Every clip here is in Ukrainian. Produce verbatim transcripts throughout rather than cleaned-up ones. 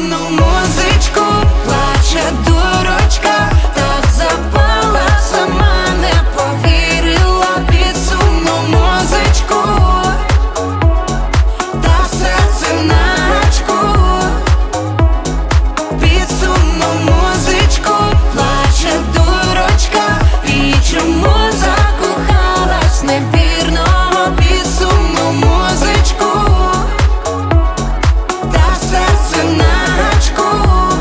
сумну музичку плаче дурочка, так запала, сама не повірила під сумну музичку, та серце на гачку. Під сумну музичку плаче дурочка, і чому закохалась невірного під сумну музичку, та серце на гачку.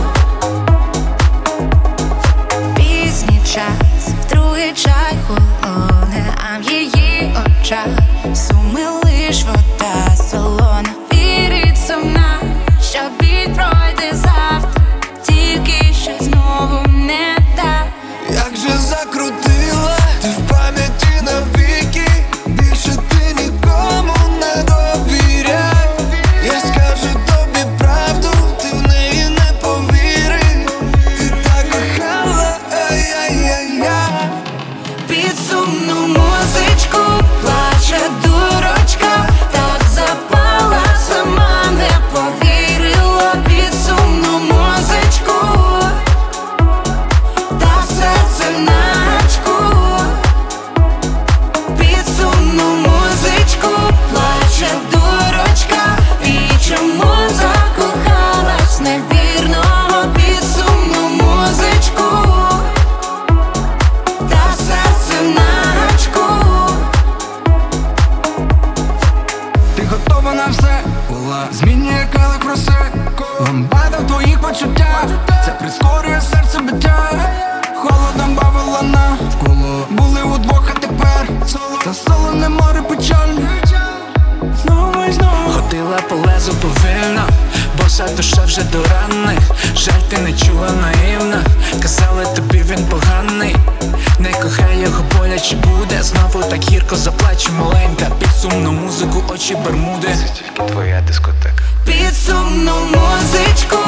Пізній час, вдруге чай холоне, а в її очах суми лиш вода солона. Вірить сумна, що біль пройде завтра, тільки що знову не так. Як же закрутила ти в пам'яті навіки, більше ти нікому не довіряй. Я скажу тобі правду, ти в неї не повірив. Ти так кохала, ай-яй-яй-яй. Під сумну музичку плаче дурочка, так запала, сама не повірила під сумну музичку, та серце на гачку. Під сумну музичку плаче дурочка, і чому закохалась невірного під сумну музичку, та серце на гачку. Ти готова на все, була змінює келих роси, ламбада в твоїх почуттях, це прискорює серце биття. Холодом бавила навколо, були удвох, а тепер та солене море печаль. Знову і знову Ходила по лезу повільно, боса душа вже до рани. Жаль, ти не чула наївно, казали тобі він поганий. Не кохай його, боляче буде. Знову так гірко заплаче маленька, під сумну музику очі бермуди. Це тільки твоя дискотека. Під сумну музичку